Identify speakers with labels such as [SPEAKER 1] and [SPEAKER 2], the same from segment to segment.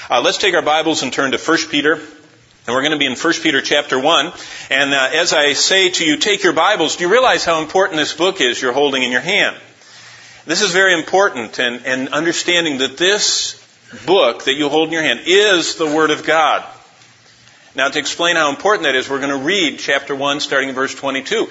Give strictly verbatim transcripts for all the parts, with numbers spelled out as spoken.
[SPEAKER 1] Uh, let's take our Bibles and turn to First Peter. And we're going to be in First Peter chapter one. And uh, as I say to you, take your Bibles, do you realize how important this book is you're holding in your hand? This is very important, and, and understanding that this book that you hold in your hand is the Word of God. Now, to explain how important that is, we're going to read chapter one, starting in verse twenty-two.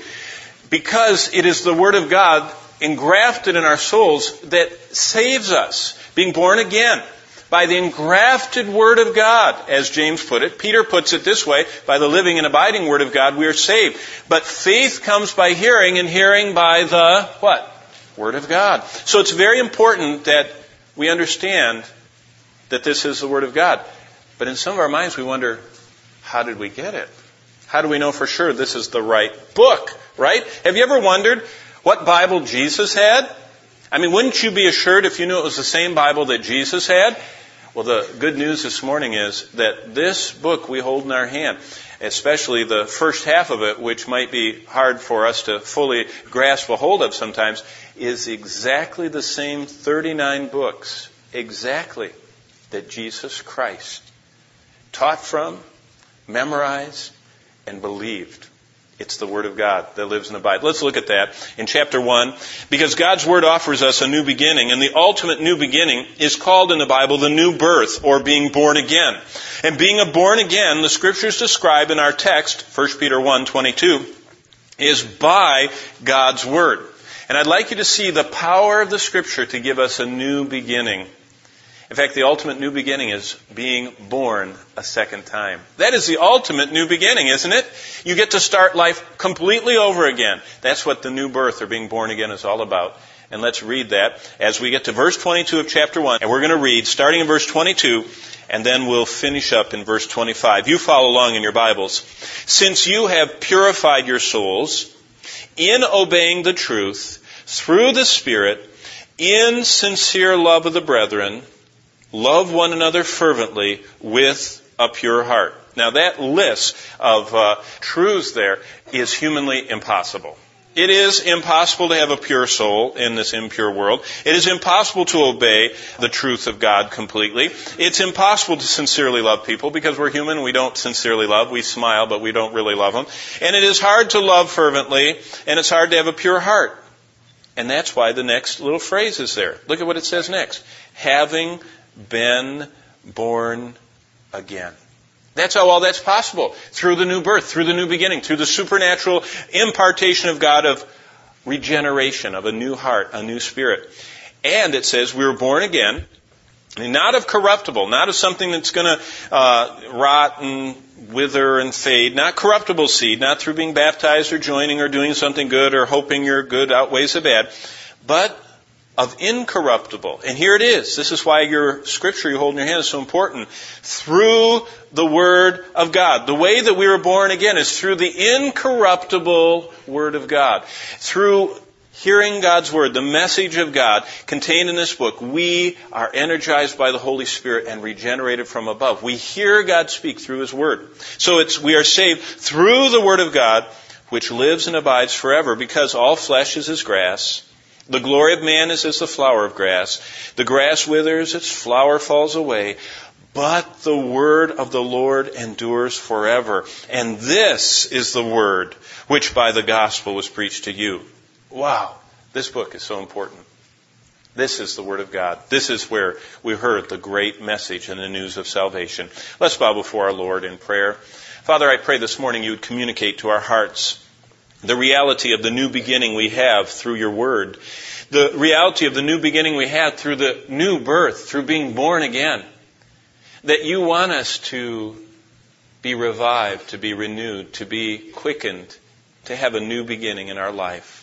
[SPEAKER 1] Because it is the Word of God engrafted in our souls that saves us, being born again by the engrafted Word of God, as James put it. Peter puts it this way, by the living and abiding Word of God we are saved. But faith comes by hearing, and hearing by the, what? Word of God. So it's very important that we understand that this is the Word of God. But in some of our minds we wonder, how did we get it? How do we know for sure this is the right book, right? Have you ever wondered what Bible Jesus had? I mean, wouldn't you be assured if you knew it was the same Bible that Jesus had? Well, the good news this morning is that this book we hold in our hand, especially the first half of it, which might be hard for us to fully grasp a hold of sometimes, is exactly the same thirty-nine books, exactly, that Jesus Christ taught from, memorized, and believed. It's the Word of God that lives and abides. Let's look at that in chapter one. Because God's Word offers us a new beginning, and the ultimate new beginning is called in the Bible the new birth, or being born again. And being a born again, the Scriptures describe in our text, First Peter one twenty-two, is by God's Word. And I'd like you to see the power of the Scripture to give us a new beginning. In fact, the ultimate new beginning is being born a second time. That is the ultimate new beginning, isn't it? You get to start life completely over again. That's what the new birth or being born again is all about. And let's read that as we get to verse twenty-two of chapter one. And we're going to read starting in verse twenty-two, and then we'll finish up in verse twenty-five. You follow along in your Bibles. Since you have purified your souls in obeying the truth through the Spirit, in sincere love of the brethren, love one another fervently with a pure heart. Now that list of uh, truths there is humanly impossible. It is impossible to have a pure soul in this impure world. It is impossible to obey the truth of God completely. It's impossible to sincerely love people because we're human and we don't sincerely love. We smile, but we don't really love them. And it is hard to love fervently, and it's hard to have a pure heart. And that's why the next little phrase is there. Look at what it says next. Having been born again. That's how all that's possible. Through the new birth, through the new beginning, through the supernatural impartation of God of regeneration, of a new heart, a new spirit. And it says we were born again, not of corruptible, not of something that's going to uh, rot and wither and fade, not corruptible seed, not through being baptized or joining or doing something good or hoping your good outweighs the bad, but of incorruptible. And here it is. This is why your scripture you hold in your hand is so important. Through the Word of God. The way that we were born again is through the incorruptible Word of God. Through hearing God's Word, the message of God contained in this book, we are energized by the Holy Spirit and regenerated from above. We hear God speak through His Word. So it's we are saved through the Word of God, which lives and abides forever, because all flesh is as grass. The glory of man is as the flower of grass. The grass withers, its flower falls away. But the word of the Lord endures forever. And this is the word which by the gospel was preached to you. Wow, this book is so important. This is the Word of God. This is where we heard the great message and the news of salvation. Let's bow before our Lord in prayer. Father, I pray this morning you would communicate to our hearts the reality of the new beginning we have through your Word. The reality of the new beginning we had through the new birth, through being born again. That you want us to be revived, to be renewed, to be quickened, to have a new beginning in our life.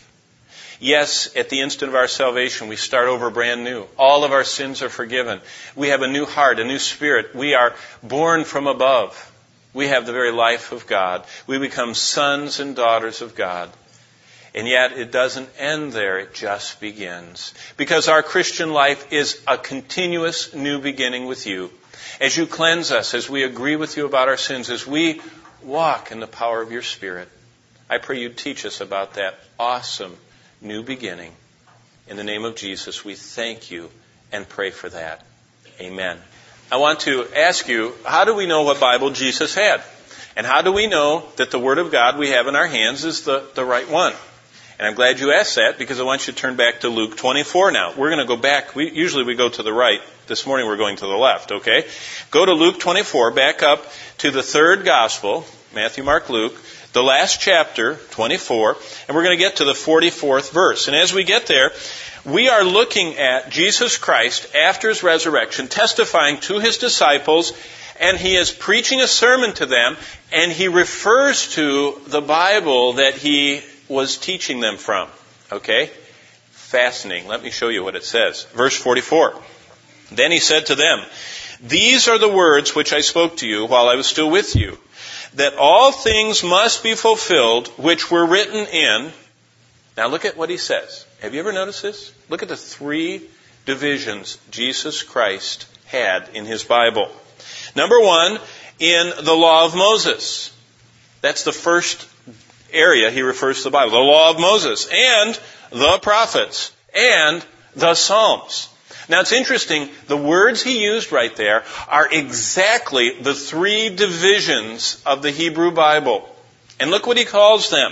[SPEAKER 1] Yes, at the instant of our salvation, we start over brand new. All of our sins are forgiven. We have a new heart, a new spirit. We are born from above. We have the very life of God. We become sons and daughters of God. And yet it doesn't end there. It just begins. Because our Christian life is a continuous new beginning with you. As you cleanse us, as we agree with you about our sins, as we walk in the power of your Spirit, I pray you teach us about that awesome new beginning. In the name of Jesus, we thank you and pray for that. Amen. I want to ask you, how do we know what Bible Jesus had? And how do we know that the Word of God we have in our hands is the, the right one? And I'm glad you asked that, because I want you to turn back to Luke twenty-four now. We're going to go back. We, usually we go to the right. This morning we're going to the left, okay? Go to Luke twenty-four, back up to the third gospel, Matthew, Mark, Luke, the last chapter, twenty-four, and we're going to get to the forty-fourth verse. And as we get there, we are looking at Jesus Christ after His resurrection, testifying to His disciples, and He is preaching a sermon to them, and He refers to the Bible that He was teaching them from. Okay? Fascinating. Let me show you what it says. Verse forty-four. Then He said to them, "These are the words which I spoke to you while I was still with you, that all things must be fulfilled which were written in..." Now look at what He says. Have you ever noticed this? Look at the three divisions Jesus Christ had in His Bible. Number one, in the law of Moses. That's the first area He refers to the Bible. The law of Moses, and the prophets, and the Psalms. Now it's interesting, the words He used right there are exactly the three divisions of the Hebrew Bible. And look what He calls them.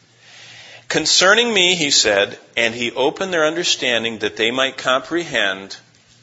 [SPEAKER 1] "Concerning me," He said, "and He opened their understanding that they might comprehend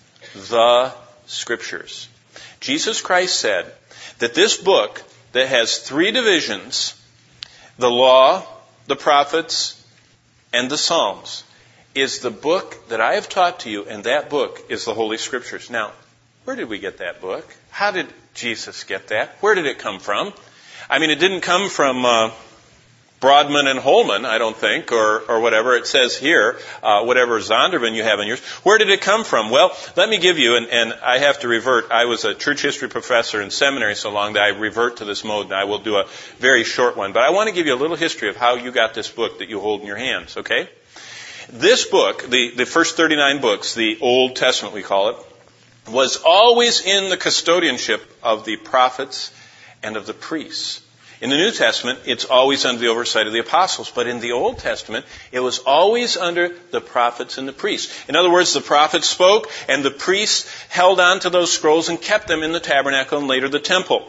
[SPEAKER 1] the Scriptures." Jesus Christ said that this book that has three divisions, the law, the prophets, and the Psalms, is the book that I have taught to you, and that book is the Holy Scriptures. Now, where did we get that book? How did Jesus get that? Where did it come from? I mean, it didn't come from uh, Broadman and Holman, I don't think, or, or whatever it says here, uh, whatever Zondervan you have in yours. Where did it come from? Well, let me give you, and, and I have to revert. I was a church history professor in seminary so long that I revert to this mode, and I will do a very short one. But I want to give you a little history of how you got this book that you hold in your hands, okay? This book, the, the first thirty-nine books, the Old Testament we call it, was always in the custodianship of the prophets and of the priests. In the New Testament, it's always under the oversight of the apostles. But in the Old Testament, it was always under the prophets and the priests. In other words, the prophets spoke, and the priests held on to those scrolls and kept them in the tabernacle and later the temple.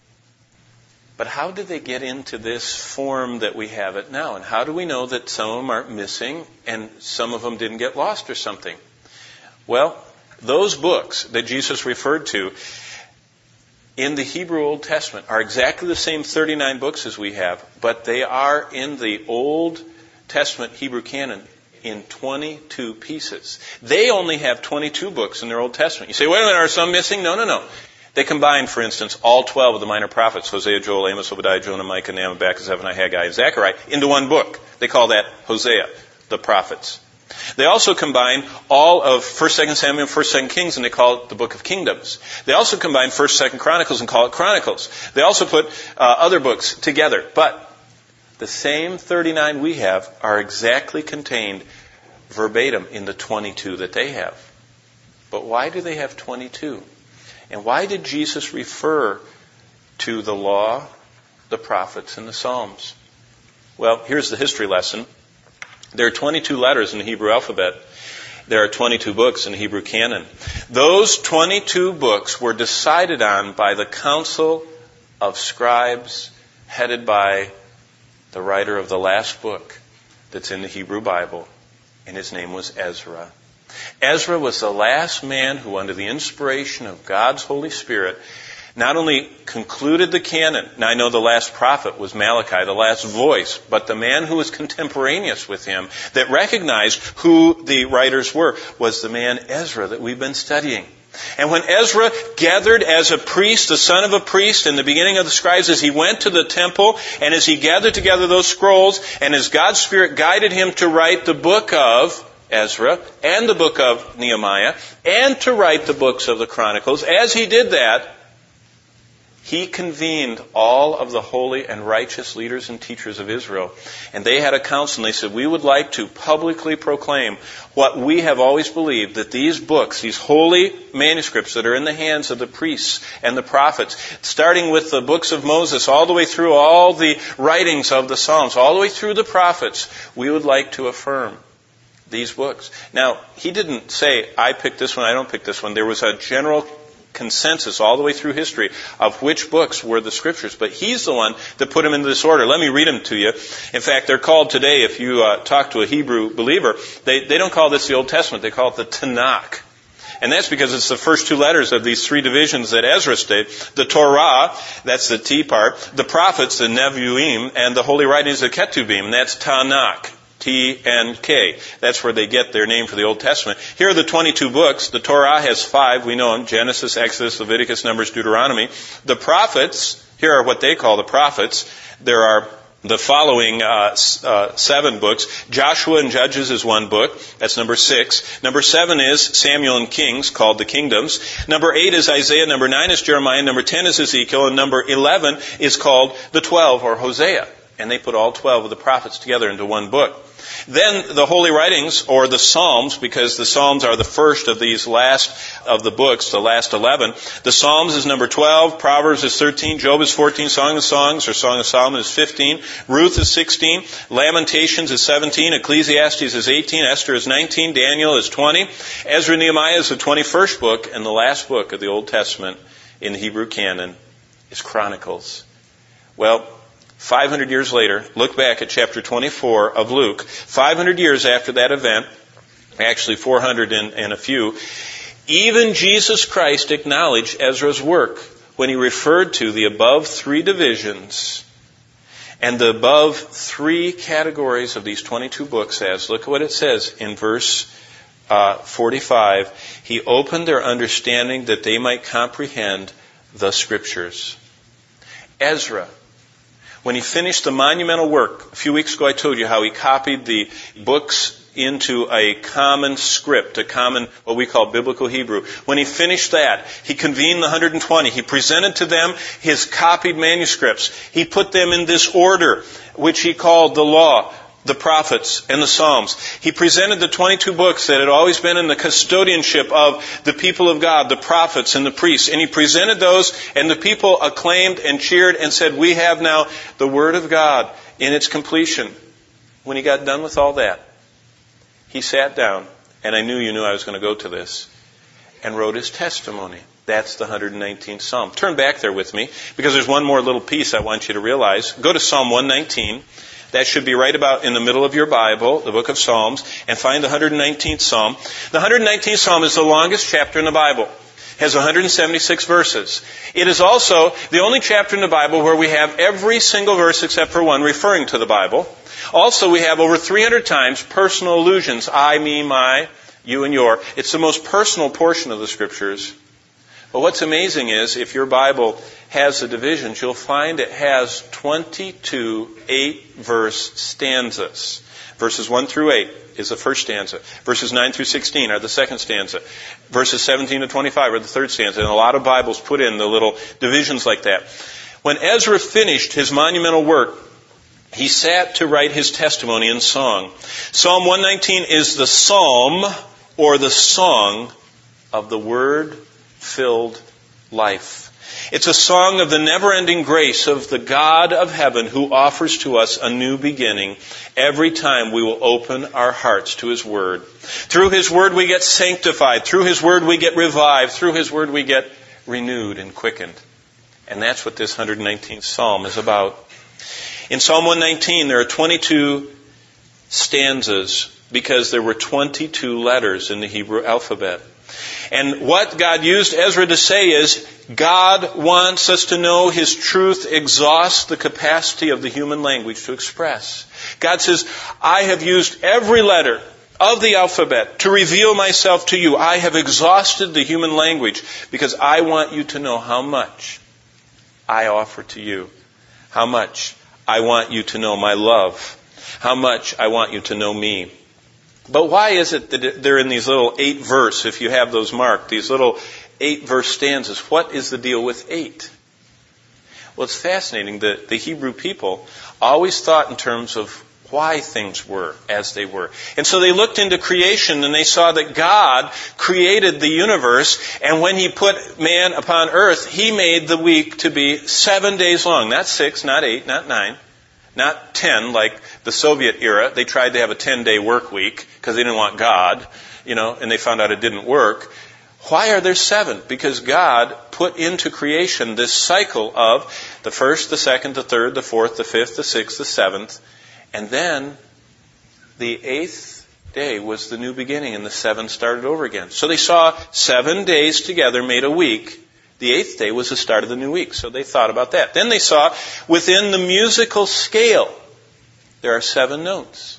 [SPEAKER 1] But how did they get into this form that we have it now? And how do we know that some of them aren't missing and some of them didn't get lost or something? Well, those books that Jesus referred to in the Hebrew Old Testament are exactly the same thirty-nine books as we have, but they are in the Old Testament Hebrew canon in twenty-two pieces. They only have twenty-two books in their Old Testament. You say, wait a minute, are some missing? No, no, no. They combine, for instance, all twelve of the minor prophets, Hosea, Joel, Amos, Obadiah, Jonah, Micah, Nahum, Habakkuk, Zephaniah, Haggai, and Zechariah, into one book. They call that Hosea, the prophets. They also combine all of First, Second Samuel, First, Second Kings, and they call it the Book of Kingdoms. They also combine First, Second Chronicles and call it Chronicles. They also put uh, other books together. But the same thirty-nine we have are exactly contained verbatim in the twenty-two that they have. But why do they have twenty-two? And why did Jesus refer to the law, the prophets, and the Psalms? Well, here's the history lesson. There are twenty-two letters in the Hebrew alphabet. There are twenty-two books in the Hebrew canon. Those twenty-two books were decided on by the council of scribes headed by the writer of the last book that's in the Hebrew Bible, and his name was Ezra. Ezra was the last man who, under the inspiration of God's Holy Spirit, not only concluded the canon. Now, I know the last prophet was Malachi, the last voice, but the man who was contemporaneous with him that recognized who the writers were was the man Ezra that we've been studying. And when Ezra gathered as a priest, the son of a priest, in the beginning of the scribes, as he went to the temple, and as he gathered together those scrolls, and as God's Spirit guided him to write the book of Ezra, and the book of Nehemiah, and to write the books of the Chronicles, as he did that, he convened all of the holy and righteous leaders and teachers of Israel. And they had a council, and they said, we would like to publicly proclaim what we have always believed, that these books, these holy manuscripts that are in the hands of the priests and the prophets, starting with the books of Moses, all the way through all the writings of the Psalms, all the way through the prophets, we would like to affirm these books. Now, he didn't say, I picked this one, I don't pick this one. There was a general consensus all the way through history of which books were the Scriptures. But he's the one that put them into this order. Let me read them to you. In fact, they're called today, if you uh, talk to a Hebrew believer, they, they don't call this the Old Testament. They call it the Tanakh. And that's because it's the first two letters of these three divisions that Ezra did. The Torah, that's the T part. The prophets, the Nevi'im, and the holy writings, the Ketuvim. That's Tanakh. T and K. That's where they get their name for the Old Testament. Here are the twenty-two books. The Torah has five. We know them. Genesis, Exodus, Leviticus, Numbers, Deuteronomy. The prophets, here are what they call the prophets. There are the following uh, uh, seven books. Joshua and Judges is one book. That's number six. Number seven is Samuel and Kings, called the Kingdoms. Number eight is Isaiah. Number nine is Jeremiah. Number ten is Ezekiel. And number eleven is called the Twelve, or Hosea. And they put all twelve of the prophets together into one book. Then the Holy Writings, or the Psalms, because the Psalms are the first of these last of the books, the last eleven. The Psalms is number twelve, Proverbs is thirteen, Job is fourteen, Song of Songs, or Song of Solomon is fifteen, Ruth is sixteen, Lamentations is seventeen, Ecclesiastes is eighteen, Esther is nineteen, Daniel is twenty, Ezra and Nehemiah is the twenty-first book, and the last book of the Old Testament in the Hebrew canon is Chronicles. Well, five hundred years later, look back at chapter twenty-four of Luke. five hundred years after that event, actually four hundred and, and a few, even Jesus Christ acknowledged Ezra's work when he referred to the above three divisions and the above three categories of these twenty-two books as, look at what it says in verse uh, forty-five, he opened their understanding that they might comprehend the Scriptures. Ezra, when he finished the monumental work, a few weeks ago I told you how he copied the books into a common script, a common, what we call biblical Hebrew. When he finished that, he convened the one hundred twenty. He presented to them his copied manuscripts. He put them in this order, which he called the law, the prophets, and the Psalms. He presented the twenty-two books that had always been in the custodianship of the people of God, the prophets and the priests. And he presented those, and the people acclaimed and cheered and said, we have now the Word of God in its completion. When he got done with all that, he sat down, and I knew you knew I was going to go to this, and wrote his testimony. That's the one hundred nineteenth Psalm. Turn back there with me, because there's one more little piece I want you to realize. Go to Psalm one nineteen. That should be right about in the middle of your Bible, the book of Psalms, and find the one hundred nineteenth Psalm. The one hundred nineteenth Psalm is the longest chapter in the Bible. It has one hundred seventy-six verses. It is also the only chapter in the Bible where we have every single verse except for one referring to the Bible. Also, we have over three hundred times personal allusions, I, me, my, you, and your. It's the most personal portion of the Scriptures. But what's amazing is, if your Bible has the divisions, you'll find it has twenty-two eight-verse stanzas. Verses one through eight is the first stanza. Verses nine through sixteen are the second stanza. Verses seventeen to twenty-five are the third stanza. And a lot of Bibles put in the little divisions like that. When Ezra finished his monumental work, he sat to write his testimony in song. Psalm one nineteen is the psalm, or the song, of the Word-filled life. It's a song of the never-ending grace of the God of heaven who offers to us a new beginning every time we will open our hearts to His Word. Through His Word we get sanctified. Through His Word we get revived. Through His Word we get renewed and quickened. And that's what this one hundred nineteenth Psalm is about. In Psalm one nineteen there are twenty-two stanzas because there were twenty-two letters in the Hebrew alphabet. And what God used Ezra to say is, God wants us to know His truth exhausts the capacity of the human language to express. God says, I have used every letter of the alphabet to reveal myself to you. I have exhausted the human language because I want you to know how much I offer to you. How much I want you to know my love. How much I want you to know me. But why is it that they're in these little eight verse, if you have those marked, these little eight verse stanzas? What is the deal with eight? Well, it's fascinating that the Hebrew people always thought in terms of why things were as they were. And so they looked into creation and they saw that God created the universe, and when He put man upon earth, He made the week to be seven days long. Not six, not eight, not nine. Not ten, like the Soviet era. They tried to have a ten-day work week because they didn't want God, you know, and they found out it didn't work. Why are there seven? Because God put into creation this cycle of the first, the second, the third, the fourth, the fifth, the sixth, the seventh, and then the eighth day was the new beginning, and the seven started over again. So they saw seven days together made a week. The eighth day was the start of the new week. So they thought about that. Then they saw within the musical scale, there are seven notes.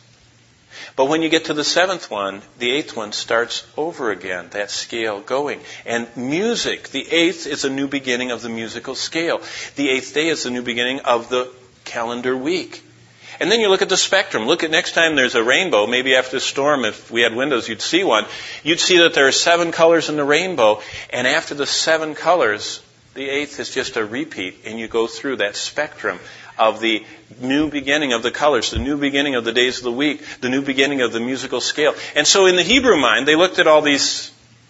[SPEAKER 1] But when you get to the seventh one, the eighth one starts over again, that scale going. And music, the eighth is a new beginning of the musical scale. The eighth day is the new beginning of the calendar week. And then you look at the spectrum. Look at next time there's a rainbow, maybe after the storm, if we had windows, you'd see one. You'd see that there are seven colors in the rainbow. And after the seven colors, the eighth is just a repeat. And you go through that spectrum of the new beginning of the colors, the new beginning of the days of the week, the new beginning of the musical scale. And so in the Hebrew mind, they looked at all these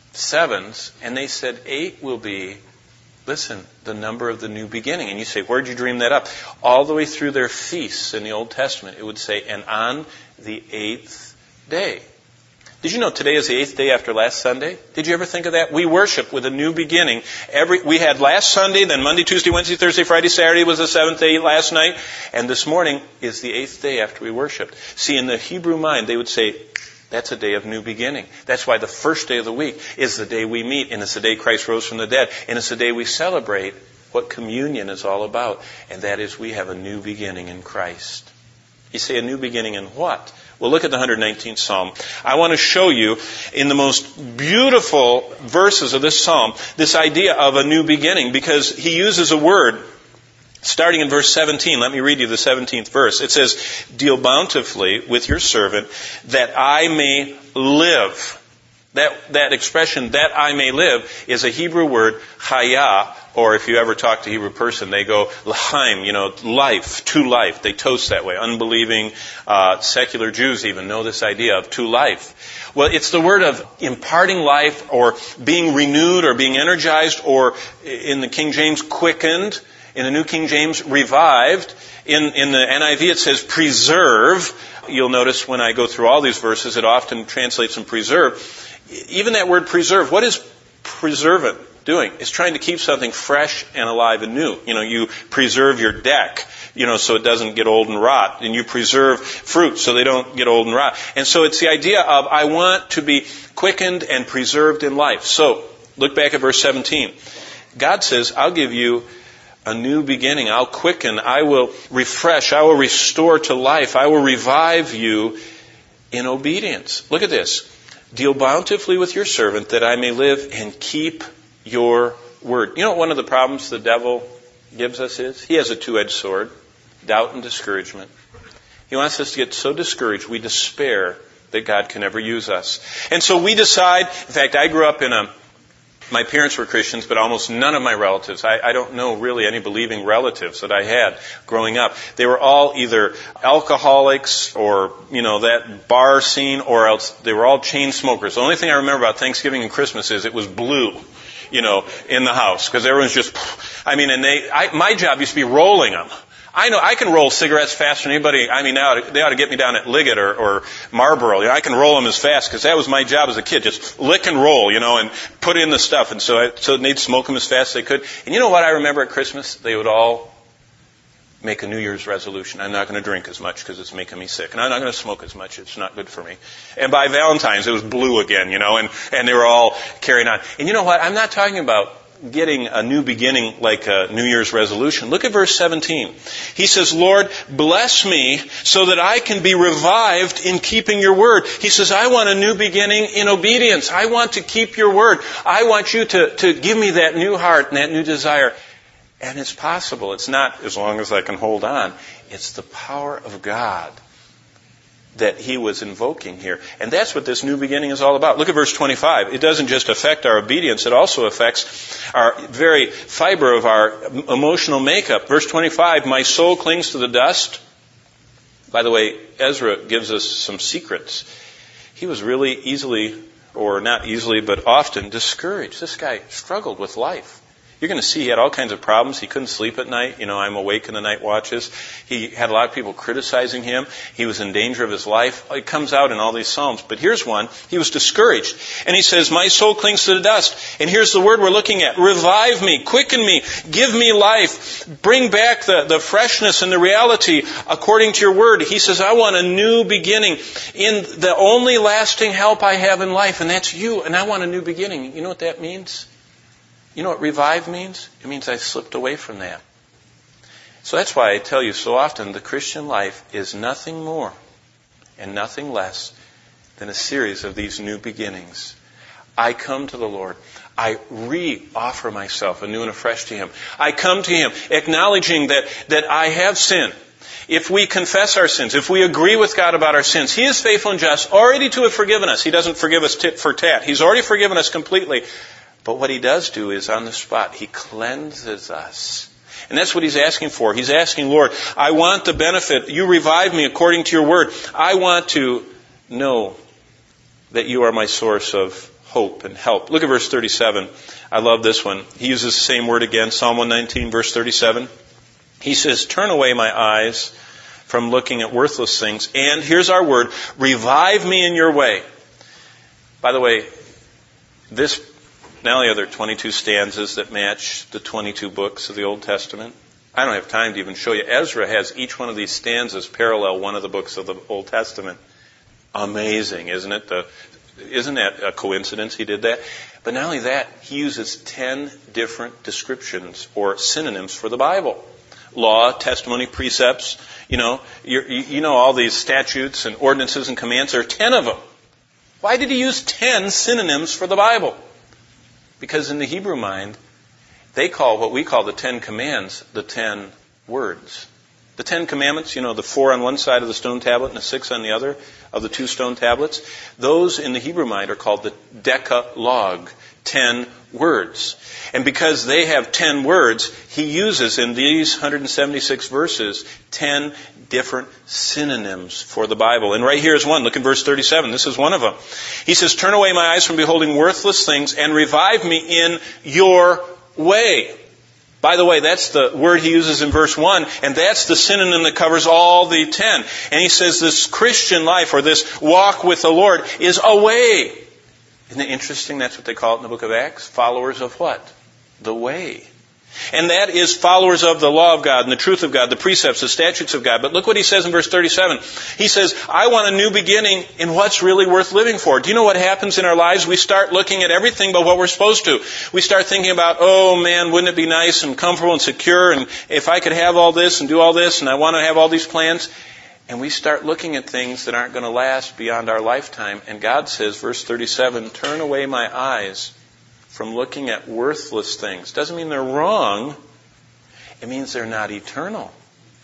[SPEAKER 1] sevens, and they said eight will be, listen, the number of the new beginning. And you say, where'd you dream that up? All the way through their feasts in the Old Testament, it would say, and on the eighth day. Did you know today is the eighth day after last Sunday? Did you ever think of that? We worship with a new beginning. Every we had last Sunday, then Monday, Tuesday, Wednesday, Thursday, Friday, Saturday was the seventh day last night. And this morning is the eighth day after we worshiped. See, in the Hebrew mind, they would say, that's a day of new beginning. That's why the first day of the week is the day we meet, and it's the day Christ rose from the dead. And it's the day we celebrate what communion is all about. And that is we have a new beginning in Christ. You say a new beginning in what? Well, look at the one hundred nineteenth Psalm. I want to show you in the most beautiful verses of this Psalm this idea of a new beginning, because he uses a word starting in verse seventeen. Let me read you the seventeenth verse. It says, deal bountifully with your servant that I may live. That, that expression, that I may live, is a Hebrew word, chaya, or if you ever talk to a Hebrew person, they go, l'chaim, you know, life, to life. They toast that way. Unbelieving, uh, secular Jews even know this idea of to life. Well, it's the word of imparting life, or being renewed, or being energized, or in the King James, quickened. In the New King James, revived. In, in the N I V, it says preserve. You'll notice when I go through all these verses, it often translates in preserve. Even that word preserve, what is preservant doing? It's trying to keep something fresh and alive and new. You know, you preserve your deck, you know, so it doesn't get old and rot. And you preserve fruit so they don't get old and rot. And so it's the idea of, I want to be quickened and preserved in life. So, look back at verse seventeen. God says, I'll give you a new beginning. I'll quicken. I will refresh. I will restore to life. I will revive you in obedience. Look at this. Deal bountifully with your servant that I may live and keep your word. You know what one of the problems the devil gives us is? He has a two-edged sword, doubt and discouragement. He wants us to get so discouraged we despair that God can ever use us. And so we decide, in fact, I grew up in a My parents were Christians, but almost none of my relatives, I, I don't know really any believing relatives that I had growing up. They were all either alcoholics or, you know, that bar scene, or else they were all chain smokers. The only thing I remember about Thanksgiving and Christmas is it was blue, you know, in the house, because everyone's just, I mean, and they, I, my job used to be rolling them. I know I can roll cigarettes faster than anybody. I mean, they ought to, they ought to get me down at Liggett or, or Marlboro. You know, I can roll them as fast, because that was my job as a kid, just lick and roll, you know, and put in the stuff. And so, I, so they'd smoke them as fast as they could. And you know what I remember at Christmas? They would all make a New Year's resolution. I'm not going to drink as much because it's making me sick. And I'm not going to smoke as much. It's not good for me. And by Valentine's, it was blue again, you know, and, and they were all carrying on. And you know what? I'm not talking about getting a new beginning like a New Year's resolution. Look at verse seventeen. He says, Lord, bless me so that I can be revived in keeping your word. He says, I want a new beginning in obedience. I want to keep your word. I want you to, to give me that new heart and that new desire. And it's possible. It's not as long as I can hold on. It's the power of God that he was invoking here. And that's what this new beginning is all about. Look at verse twenty-five. It doesn't just affect our obedience, it also affects our very fiber of our emotional makeup. Verse twenty-five, my soul clings to the dust. By the way, Ezra gives us some secrets. He was really easily, or not easily, but often discouraged. This guy struggled with life. You're going to see he had all kinds of problems. He couldn't sleep at night. You know, I'm awake in the night watches. He had a lot of people criticizing him. He was in danger of his life. It comes out in all these Psalms. But here's one. He was discouraged. And he says, my soul clings to the dust. And here's the word we're looking at. Revive me. Quicken me. Give me life. Bring back the, the freshness and the reality according to your word. He says, I want a new beginning in the only lasting help I have in life, and that's you. And I want a new beginning. You know what that means? You know what revive means? It means I slipped away from that. So that's why I tell you so often the Christian life is nothing more and nothing less than a series of these new beginnings. I come to the Lord. I re-offer myself anew and afresh to Him. I come to Him acknowledging that, that I have sinned. If we confess our sins, if we agree with God about our sins, He is faithful and just, already to have forgiven us. He doesn't forgive us tit for tat. He's already forgiven us completely. But what He does do is on the spot, He cleanses us. And that's what He's asking for. He's asking, Lord, I want the benefit. You revive me according to your word. I want to know that you are my source of hope and help. Look at verse thirty-seven. I love this one. He uses the same word again, Psalm one nineteen, verse thirty-seven. He says, turn away my eyes from looking at worthless things. And here's our word, revive me in your way. By the way, this Not only are there twenty-two stanzas that match the twenty-two books of the Old Testament. I don't have time to even show you. Ezra has each one of these stanzas parallel one of the books of the Old Testament. Amazing, isn't it? The, isn't that a coincidence he did that? But not only that, he uses ten different descriptions or synonyms for the Bible. Law, testimony, precepts. You know, you you know all these statutes and ordinances and commands. There are ten of them. Why did he use ten synonyms for the Bible? Because in the Hebrew mind, they call what we call the Ten Commands the Ten Words. The Ten Commandments, you know, the four on one side of the stone tablet and the six on the other of the two stone tablets, those in the Hebrew mind are called the Decalogue, ten words. And because they have ten words, he uses in these one hundred seventy-six verses ten different synonyms for the Bible. And right here is one. Look at verse thirty-seven. This is one of them. He says, turn away my eyes from beholding worthless things and revive me in your way. By the way, that's the word he uses in verse one, and that's the synonym that covers all the ten. And he says this Christian life, or this walk with the Lord, is a way. Isn't it interesting? That's what they call it in the book of Acts. Followers of what? The way. And that is followers of the law of God and the truth of God, the precepts, the statutes of God. But look what he says in verse thirty-seven. He says, I want a new beginning in what's really worth living for. Do you know what happens in our lives? We start looking at everything but what we're supposed to. We start thinking about, oh man, wouldn't it be nice and comfortable and secure, and if I could have all this and do all this, and I want to have all these plans. And we start looking at things that aren't going to last beyond our lifetime. And God says, verse thirty-seven, turn away my eyes from looking at worthless things. Doesn't mean they're wrong. It means they're not eternal.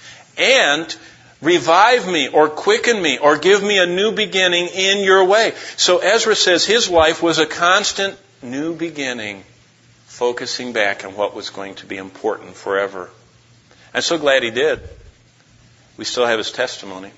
[SPEAKER 1] And revive me or quicken me or give me a new beginning in your way. So Ezra says his life was a constant new beginning, focusing back on what was going to be important forever. I'm so glad he did. We still have his testimony.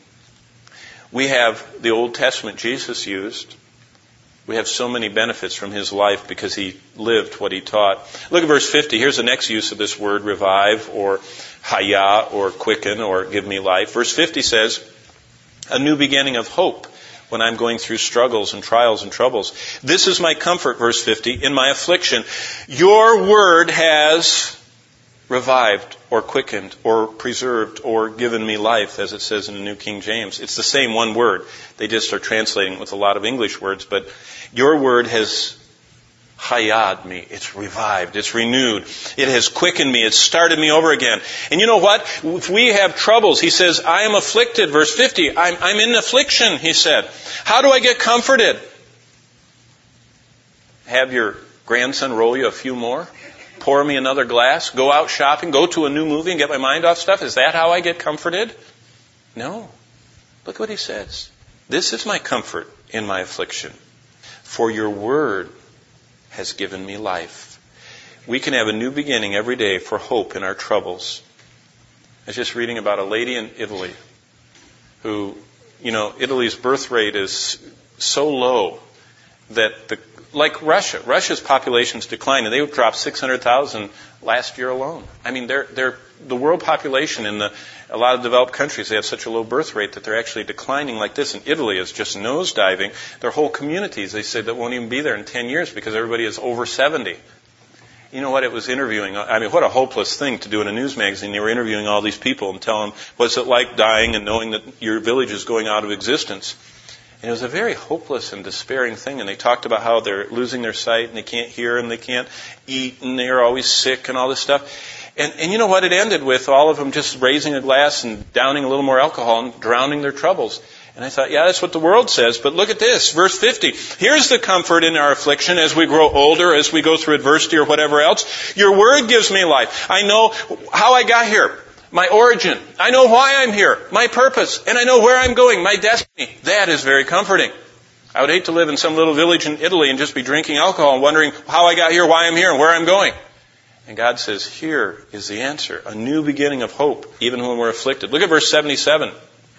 [SPEAKER 1] We have the Old Testament Jesus used. We have so many benefits from his life because he lived what he taught. Look at verse fifty. Here's the next use of this word, revive, or haya, or quicken, or give me life. Verse fifty says, a new beginning of hope when I'm going through struggles and trials and troubles. This is my comfort, verse fifty, in my affliction. Your word has revived, or quickened, or preserved, or given me life, as it says in the New King James. It's the same one word. They just are translating it with a lot of English words, but your word has hayad me. It's revived. It's renewed. It has quickened me. It's started me over again. And you know what? If we have troubles, he says, I am afflicted. Verse fifty, I'm, I'm in affliction, he said. How do I get comforted? Have your grandson roll you a few more? Pour me another glass? Go out shopping? Go to a new movie and get my mind off stuff? Is that how I get comforted? No. Look what he says. This is my comfort in my affliction. For your word has given me life. We can have a new beginning every day for hope in our troubles. I was just reading about a lady in Italy who, you know, Italy's birth rate is so low that the like Russia. Russia's population's declined, and they dropped six hundred thousand last year alone. I mean, they're, they're, the world population in the, a lot of developed countries, they have such a low birth rate that they're actually declining like this. And Italy is just nosediving. Their whole communities, they say, that won't even be there in ten years because everybody is over seventy. You know what? It was interviewing, I mean, what a hopeless thing to do in a news magazine. They were interviewing all these people and telling them, what's it like dying and knowing that your village is going out of existence? And it was a very hopeless and despairing thing. And they talked about how they're losing their sight and they can't hear and they can't eat and they're always sick and all this stuff. And, and you know what? It ended with all of them just raising a glass and downing a little more alcohol and drowning their troubles. And I thought, yeah, that's what the world says. But look at this, verse fifty. Here's the comfort in our affliction as we grow older, as we go through adversity or whatever else. Your word gives me life. I know how I got here. My origin. I know why I'm here. My purpose. And I know where I'm going. My destiny. That is very comforting. I would hate to live in some little village in Italy and just be drinking alcohol and wondering how I got here, why I'm here, and where I'm going. And God says, here is the answer. A new beginning of hope, even when we're afflicted. Look at verse seventy-seven.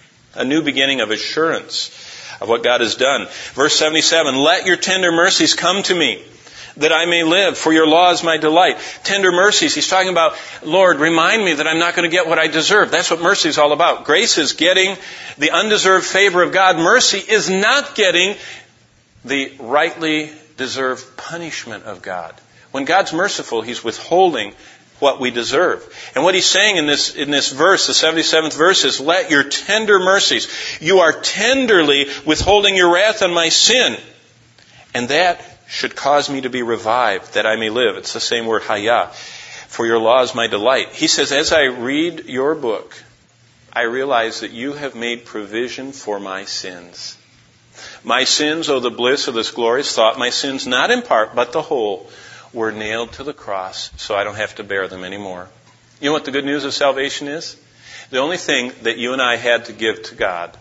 [SPEAKER 1] A new beginning of assurance of what God has done. Verse seventy-seven, let your tender mercies come to me, that I may live, for your law is my delight. Tender mercies, he's talking about, Lord, remind me that I'm not going to get what I deserve. That's what mercy is all about. Grace is getting the undeserved favor of God. Mercy is not getting the rightly deserved punishment of God. When God's merciful, He's withholding what we deserve. And what He's saying in this, in this verse, the seventy-seventh verse, is, let your tender mercies, you are tenderly withholding your wrath on my sin. And that should cause me to be revived, that I may live. It's the same word, hayah. For your law is my delight. He says, as I read your book, I realize that you have made provision for my sins. My sins, oh the bliss of this glorious thought, my sins not in part, but the whole, were nailed to the cross, so I don't have to bear them anymore. You know what the good news of salvation is? The only thing that you and I had to give to God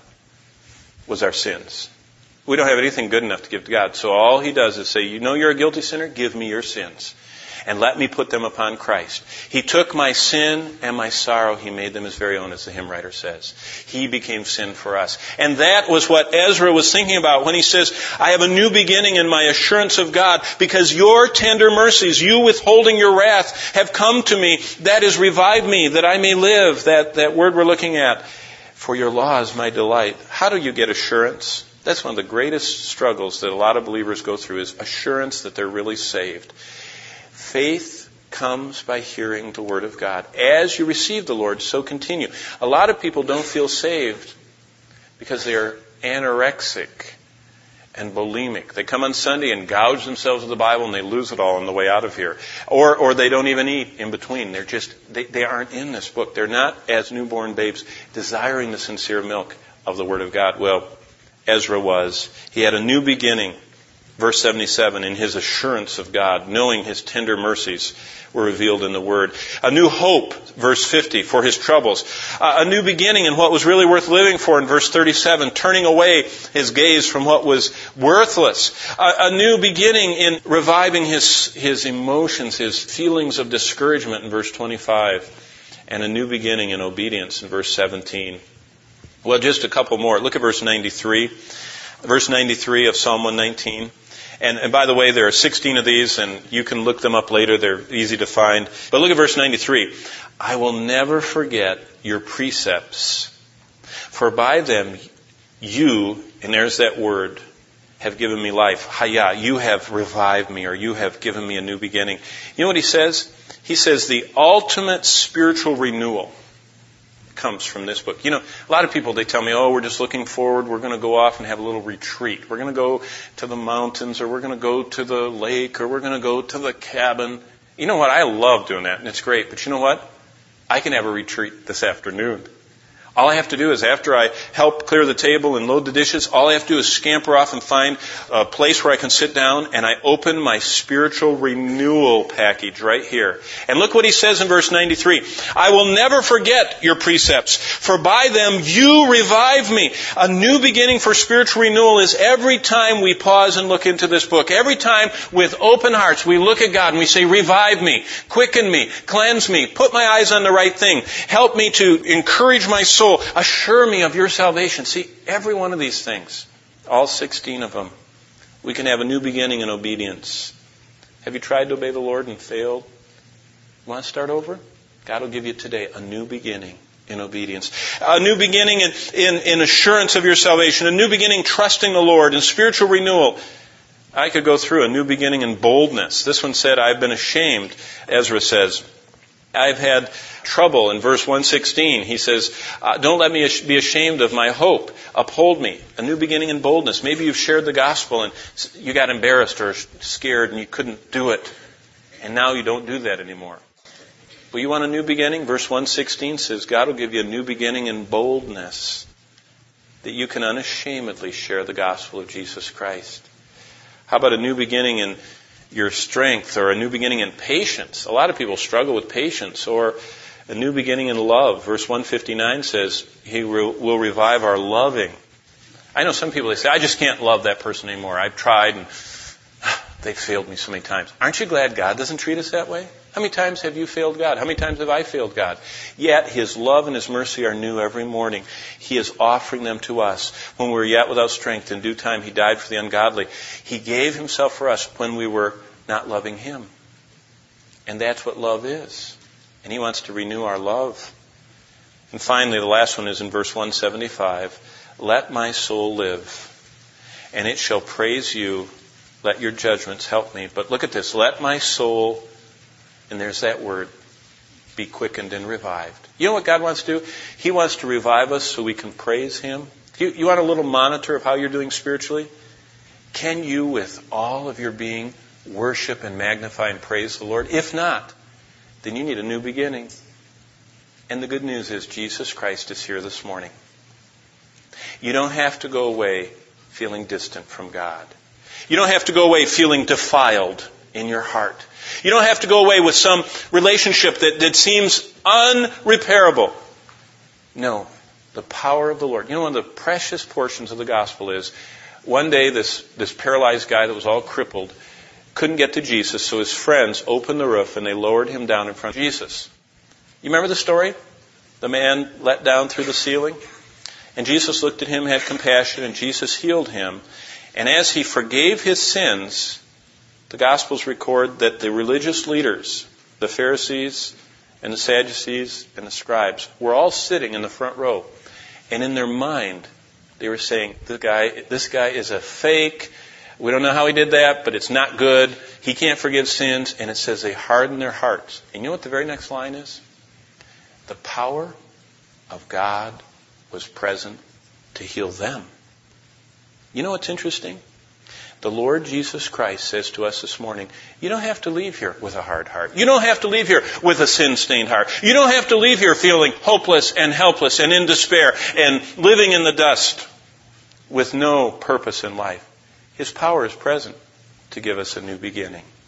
[SPEAKER 1] was our sins. We don't have anything good enough to give to God. So all He does is say, you know you're a guilty sinner? Give me your sins. And let me put them upon Christ. He took my sin and my sorrow. He made them His very own, as the hymn writer says. He became sin for us. And that was what Ezra was thinking about when he says, I have a new beginning in my assurance of God, because your tender mercies, you withholding your wrath, have come to me. That is, revive me, that I may live. That, that word we're looking at. For your law is my delight. How do you get assurance? That's one of the greatest struggles that a lot of believers go through, is assurance that they're really saved. Faith comes by hearing the Word of God. As you receive the Lord, so continue. A lot of people don't feel saved because they're anorexic and bulimic. They come on Sunday and gouge themselves with the Bible and they lose it all on the way out of here. Or or they don't even eat in between. They're just, they, they aren't in this book. They're not, as newborn babes, desiring the sincere milk of the Word of God. Well, Ezra was. He had a new beginning. Verse seventy-seven, in his assurance of God, knowing His tender mercies were revealed in the Word. A new hope, verse fifty, for his troubles. Uh, a new beginning in what was really worth living for in verse thirty-seven, turning away his gaze from what was worthless. Uh, a new beginning in reviving his, his emotions, his feelings of discouragement in verse twenty-five. And a new beginning in obedience in verse seventeen. Well, just a couple more. Look at verse ninety-three. Verse ninety-three of Psalm one nineteen. And, and by the way, there are sixteen of these, and you can look them up later. They're easy to find. But look at verse ninety-three. I will never forget your precepts, for by them you, and there's that word, have given me life. Hayah, you have revived me, or you have given me a new beginning. You know what he says? He says the ultimate spiritual renewal comes from this book. You know, a lot of people, they tell me, oh, we're just looking forward. We're going to go off and have a little retreat. We're going to go to the mountains, or we're going to go to the lake, or we're going to go to the cabin. You know what? I love doing that, and it's great. But you know what? I can have a retreat this afternoon. All I have to do is, after I help clear the table and load the dishes, all I have to do is scamper off and find a place where I can sit down, and I open my spiritual renewal package right here. And look what he says in verse ninety-three. I will never forget your precepts, for by them you revive me. A new beginning for spiritual renewal is every time we pause and look into this book. Every time with open hearts we look at God and we say, revive me, quicken me, cleanse me, put my eyes on the right thing, help me to encourage my soul. Soul, assure me of your salvation. See, every one of these things, all sixteen of them, we can have a new beginning in obedience. Have you tried to obey the Lord and failed? You want to start over? God will give you today a new beginning in obedience. A new beginning in, in, in assurance of your salvation. A new beginning trusting the Lord in spiritual renewal. I could go through a new beginning in boldness. This one said, I've been ashamed, Ezra says. I've had trouble. In verse one sixteen, he says, uh, don't let me be ashamed of my hope. Uphold me. A new beginning in boldness. Maybe you've shared the gospel and you got embarrassed or scared and you couldn't do it. And now you don't do that anymore. But you want a new beginning? Verse one sixteen says, God will give you a new beginning in boldness, that you can unashamedly share the gospel of Jesus Christ. How about a new beginning in your strength, or a new beginning in patience? A lot of people struggle with patience. Or a new beginning in love. Verse one fifty-nine says, He will revive our loving. I know some people, they say, I just can't love that person anymore. I've tried and they've failed me so many times. Aren't you glad God doesn't treat us that way? How many times have you failed God? How many times have I failed God? Yet His love and His mercy are new every morning. He is offering them to us. When we were yet without strength, in due time He died for the ungodly. He gave Himself for us when we were not loving Him. And that's what love is. And He wants to renew our love. And finally, the last one is in verse one seventy-five. Let my soul live, and it shall praise you. Let your judgments help me. But look at this. Let my soul, and there's that word, be quickened and revived. You know what God wants to do? He wants to revive us so we can praise Him. You, you want a little monitor of how you're doing spiritually? Can you, with all of your being, worship and magnify and praise the Lord? If not, then you need a new beginning. And the good news is Jesus Christ is here this morning. You don't have to go away feeling distant from God. You don't have to go away feeling defiled in your heart. You don't have to go away with some relationship that, that seems unrepairable. No, the power of the Lord. You know, one of the precious portions of the gospel is one day this, this paralyzed guy that was all crippled couldn't get to Jesus, so his friends opened the roof and they lowered him down in front of Jesus. You remember the story? The man let down through the ceiling? And Jesus looked at him, had compassion, and Jesus healed him. And as He forgave his sins, the Gospels record that the religious leaders, the Pharisees and the Sadducees and the scribes, were all sitting in the front row. And in their mind, they were saying, this guy, this guy is a fake. We don't know how he did that, but it's not good. He can't forgive sins. And it says they hardened their hearts. And you know what the very next line is? The power of God was present to heal them. You know what's interesting? The Lord Jesus Christ says to us this morning, you don't have to leave here with a hard heart. You don't have to leave here with a sin-stained heart. You don't have to leave here feeling hopeless and helpless and in despair and living in the dust with no purpose in life. His power is present to give us a new beginning.